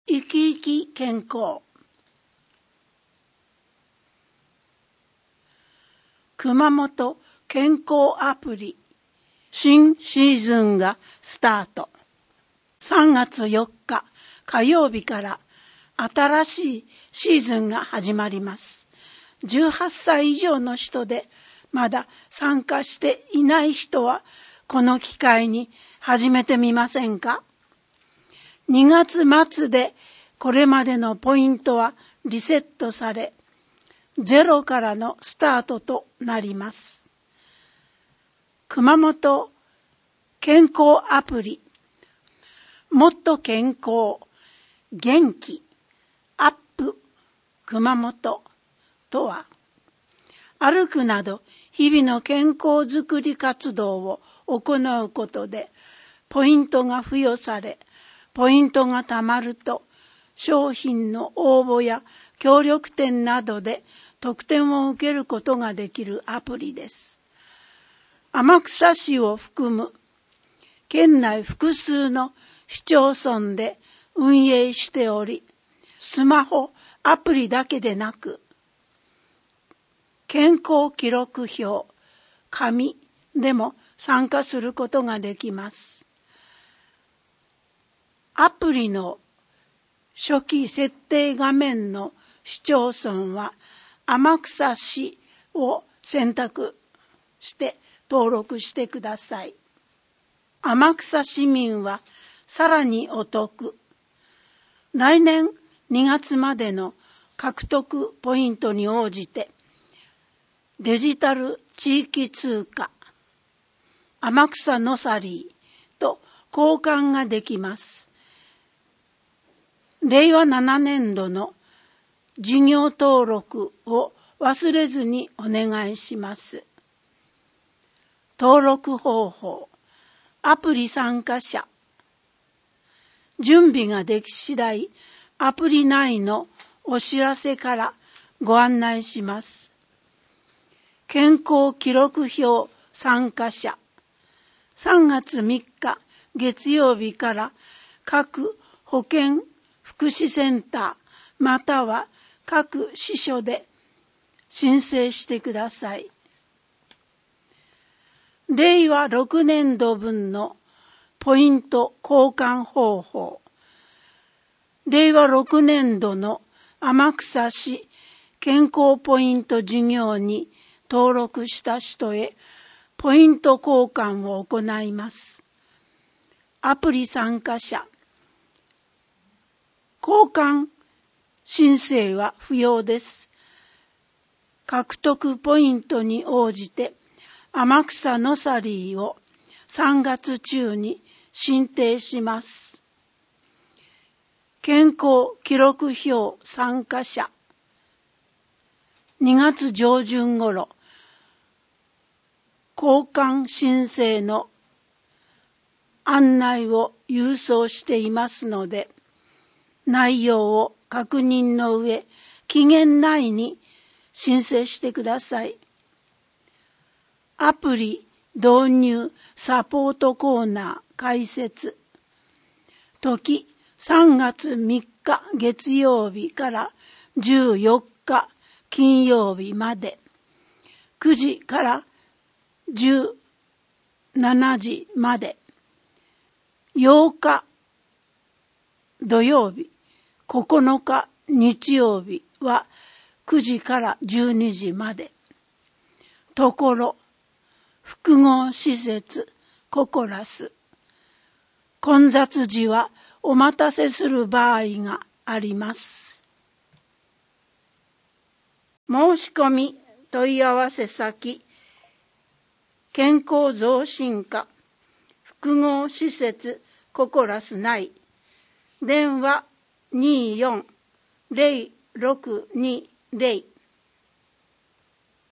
生き生き健康。熊本健康アプリ新シーズンがスタート。3月4日火曜日から新しいシーズンが始まります。18歳以上の人でまだ参加していない人はこの機会に始めてみませんか？2月末でこれまでのポイントはリセットされ、ゼロからのスタートとなります。熊本健康アプリ、もっと健康、元気、アップ、熊本とは、歩くなど日々の健康づくり活動を行うことで、ポイントが付与され、ポイントが貯まると、商品の応募や協力店などで特典を受けることができるアプリです。天草市を含む県内複数の市町村で運営しており、スマホ、アプリだけでなく、健康記録表、紙でも参加することができます。アプリの初期設定画面の市町村は天草市を選択して登録してください。天草市民はさらにお得。来年2月までの獲得ポイントに応じてデジタル地域通貨天草のさりと交換ができます。令和7年度の事業登録を忘れずにお願いします。登録方法、アプリ参加者、準備ができ次第、アプリ内のお知らせからご案内します。健康記録表参加者、3月3日月曜日から各保健福祉センターまたは各支所で申請してください。令和6年度分のポイント交換方法。令和6年度の天草市健康ポイント事業に登録した人へポイント交換を行います。アプリ参加者、交換申請は不要です。獲得ポイントに応じて天草のさりを3月中に申請します。健康記録表参加者、2月上旬頃、交換申請の案内を郵送していますので、内容を確認の上、期限内に申請してください。アプリ導入サポートコーナー開設。時3月3日月曜日から14日金曜日まで。9時から17時まで。8日土曜日、9日日曜日は9時から12時まで。ところ、複合施設ココラス。混雑時はお待たせする場合があります。申し込み問い合わせ先、健康増進課複合施設ココラス内、電話24-0620